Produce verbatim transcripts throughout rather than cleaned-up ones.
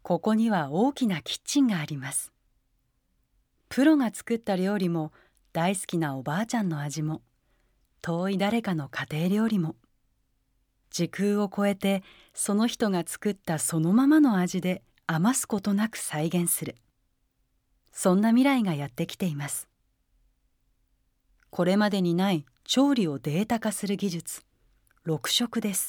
ここには大きなキッチンがあります。プロが作った料理も、大好きなおばあちゃんの味も、遠い誰かの家庭料理も、時空を超えてその人が作ったそのままの味で余すことなく再現する。そんな未来がやってきています。これまでにない調理をデータ化する技術、ろく食です。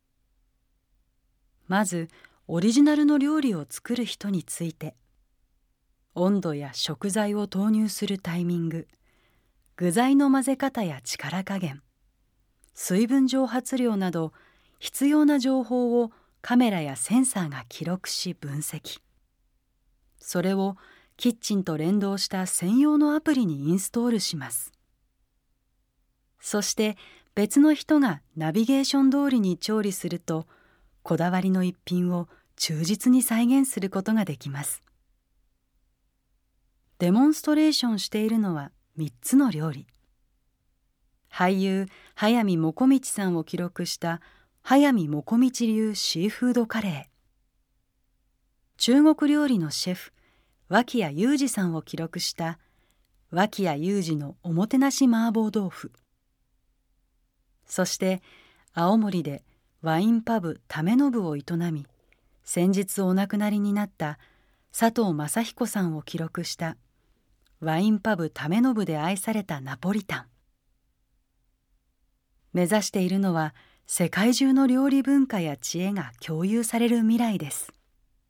まず、オリジナルの料理を作る人について、温度や食材を投入するタイミング、具材の混ぜ方や力加減、水分蒸発量など必要な情報をカメラやセンサーが記録し分析。それをキッチンと連動した専用のアプリにインストールします。そして別の人がナビゲーション通りに調理すると、こだわりの一品を忠実に再現することができます。デモンストレーションしているのはみっつの料理。俳優速水もこみちさんを記録した速水もこみち流シーフードカレー。中国料理のシェフ脇屋友二さんを記録した脇屋友二のおもてなし麻婆豆腐。そして青森でワインパブ為信を営み、先日お亡くなりになった佐藤正彦さんを記録したワインパブ為信で愛されたナポリタン。目指しているのは世界中の料理文化や知恵が共有される未来です。